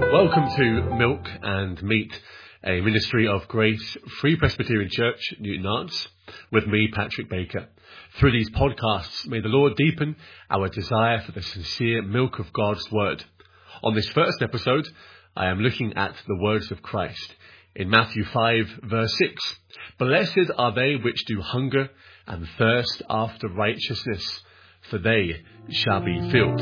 Welcome to Milk and Meat, a ministry of Grace Free Presbyterian Church, Newton Arts, with me, Patrick Baker. Through these podcasts, may the Lord deepen our desire for the sincere milk of God's Word. On this first episode, I am looking at the words of Christ. In Matthew 5, verse 6, "Blessed are they which do hunger and thirst after righteousness, for they shall be filled."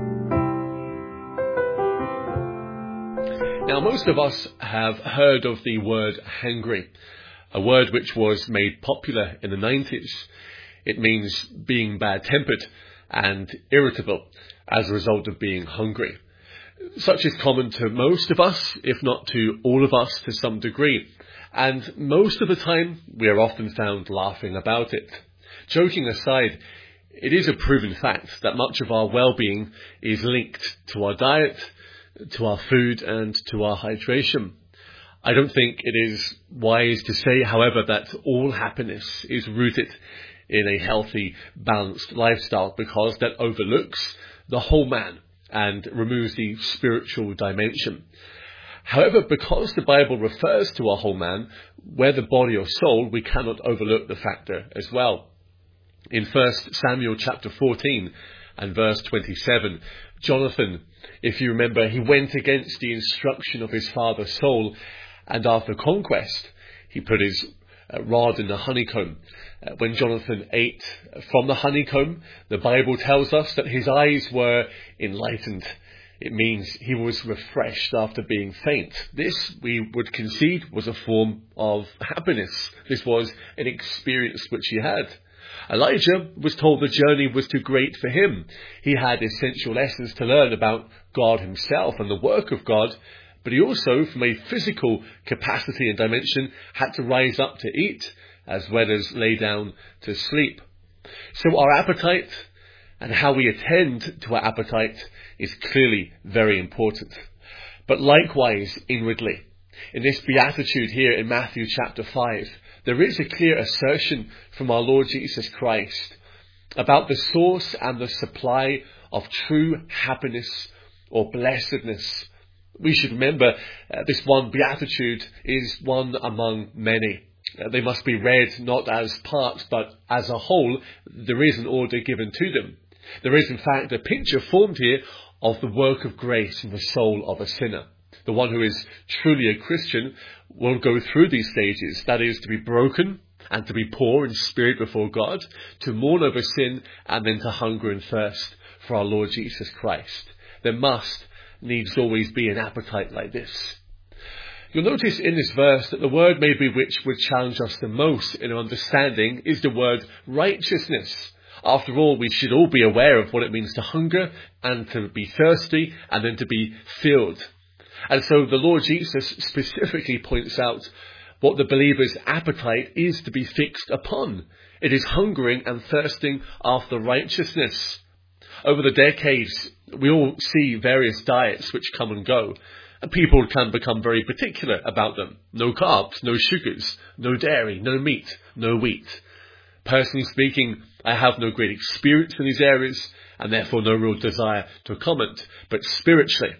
Now, most of us have heard of the word hangry, a word which was made popular in the 90s. It means being bad-tempered and irritable as a result of being hungry. Such is common to most of us, if not to all of us to some degree. And most of the time, we are often found laughing about it. Joking aside, it is a proven fact that much of our well-being is linked to our diet, to our food, and to our hydration. I don't think it is wise to say, however, that all happiness is rooted in a healthy, balanced lifestyle, because that overlooks the whole man and removes the spiritual dimension. However, because the Bible refers to a whole man, whether body or soul, we cannot overlook the factor as well. In 1 Samuel chapter 14 and verse 27, Jonathan, if you remember, he went against the instruction of his father Saul, and after conquest, he put his rod in the honeycomb. When Jonathan ate from the honeycomb, the Bible tells us that his eyes were enlightened. It means he was refreshed after being faint. This, we would concede, was a form of happiness. This was an experience which he had. Elijah was told the journey was too great for him. He had essential lessons to learn about God himself and the work of God, but he also, from a physical capacity and dimension, had to rise up to eat as well as lay down to sleep. So our appetite and how we attend to our appetite is clearly very important. But likewise, inwardly, in this beatitude here in Matthew chapter 5, there is a clear assertion from our Lord Jesus Christ about the source and the supply of true happiness or blessedness. We should remember this one beatitude is one among many. They must be read not as parts, but as a whole. There is an order given to them. There is, in fact, a picture formed here of the work of grace in the soul of a sinner. The one who is truly a Christian will go through these stages, that is, to be broken and to be poor in spirit before God, to mourn over sin, and then to hunger and thirst for our Lord Jesus Christ. There must needs always be an appetite like this. You'll notice in this verse that the word maybe which would challenge us the most in our understanding is the word righteousness. After all, we should all be aware of what it means to hunger and to be thirsty and then to be filled. And so the Lord Jesus specifically points out what the believer's appetite is to be fixed upon. It is hungering and thirsting after righteousness. Over the decades, we all see various diets which come and go, and people can become very particular about them. No carbs, no sugars, no dairy, no meat, no wheat. Personally speaking, I have no great experience in these areas, and therefore no real desire to comment. But spiritually,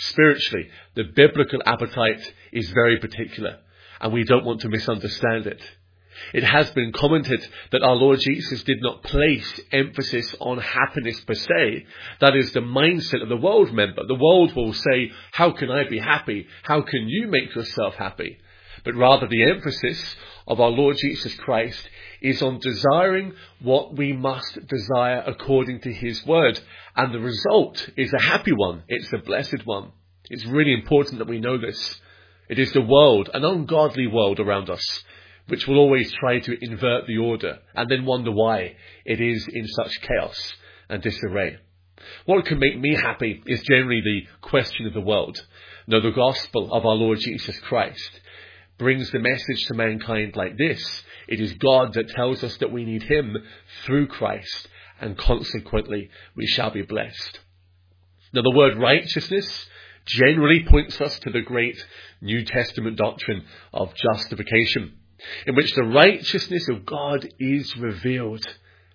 the biblical appetite is very particular, and we don't want to misunderstand it. It has been commented that our Lord Jesus did not place emphasis on happiness per se. That is the mindset of the world member. The world will say, how can I be happy? How can you make yourself happy? But rather the emphasis of our Lord Jesus Christ is on desiring what we must desire according to his word. And the result is a happy one. It's a blessed one. It's really important that we know this. It is the world, an ungodly world around us, which will always try to invert the order and then wonder why it is in such chaos and disarray. What can make me happy is generally the question of the world. No, the gospel of our Lord Jesus Christ brings the message to mankind like this. It is God that tells us that we need him through Christ, and consequently we shall be blessed. Now, the word righteousness generally points us to the great New Testament doctrine of justification, in which the righteousness of God is revealed.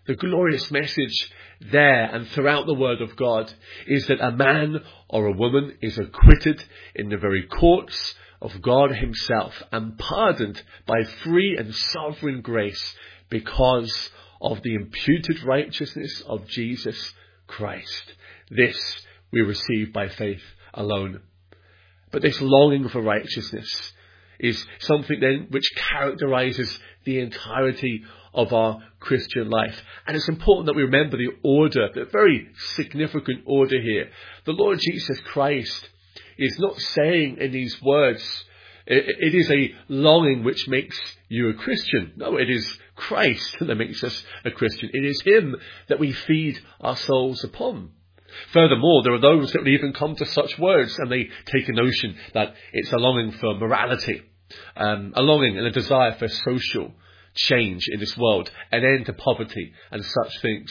The glorious message there and throughout the Word of God is that a man or a woman is acquitted in the very courts of God himself and pardoned by free and sovereign grace because of the imputed righteousness of Jesus Christ. This we receive by faith alone. But this longing for righteousness is something then which characterizes the entirety of our Christian life. And it's important that we remember the order, the very significant order here. The Lord Jesus Christ is not saying in these words, it is a longing which makes you a Christian. No, it is Christ that makes us a Christian. It is him that we feed our souls upon. Furthermore, there are those that would even come to such words and they take a notion that it's a longing for morality, a longing and a desire for social change in this world, an end to poverty and such things.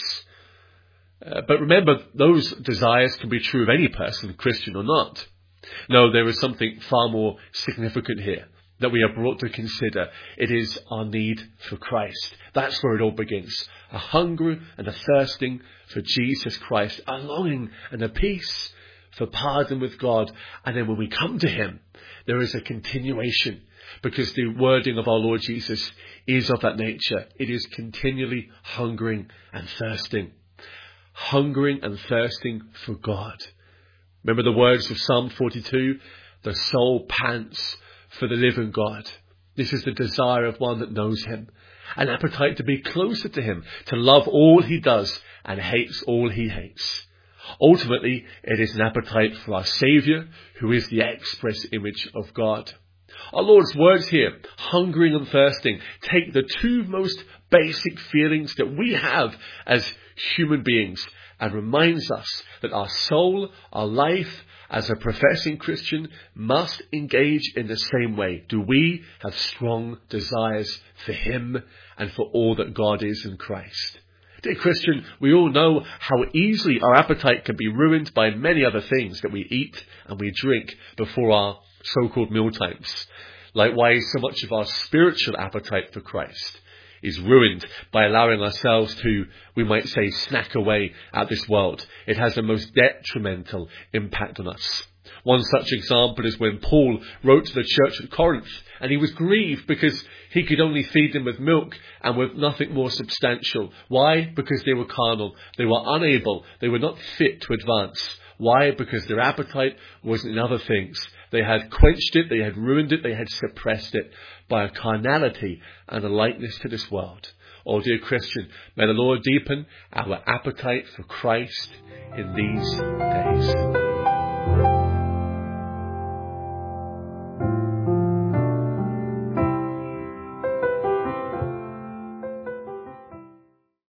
But remember, those desires can be true of any person, Christian or not. No, there is something far more significant here that we are brought to consider. It is our need for Christ. That's where it all begins. A hunger and a thirsting for Jesus Christ, a longing and a peace for pardon with God. And then when we come to him, there is a continuation, because the wording of our Lord Jesus is of that nature. It is continually hungering and thirsting. Hungering and thirsting for God. Remember the words of Psalm 42? The soul pants for the living God. This is the desire of one that knows him. An appetite to be closer to him, to love all he does and hates all he hates. Ultimately, it is an appetite for our Saviour, who is the express image of God. Our Lord's words here, hungering and thirsting, take the two most basic feelings that we have as human beings and reminds us that our soul, our life as a professing Christian must engage in the same way. Do we have strong desires for him and for all that God is in Christ? Dear Christian, we all know how easily our appetite can be ruined by many other things that we eat and we drink before our so-called meal times. Likewise, so much of our spiritual appetite for Christ is ruined by allowing ourselves to, we might say, snack away at this world. It has a most detrimental impact on us. One such example is when Paul wrote to the church at Corinth, and he was grieved because he could only feed them with milk and with nothing more substantial. Why? Because they were carnal. They were unable. They were not fit to advance. Why? Because their appetite was in other things. They had quenched it, they had ruined it, they had suppressed it by a carnality and a likeness to this world. Oh, dear Christian, may the Lord deepen our appetite for Christ in these days.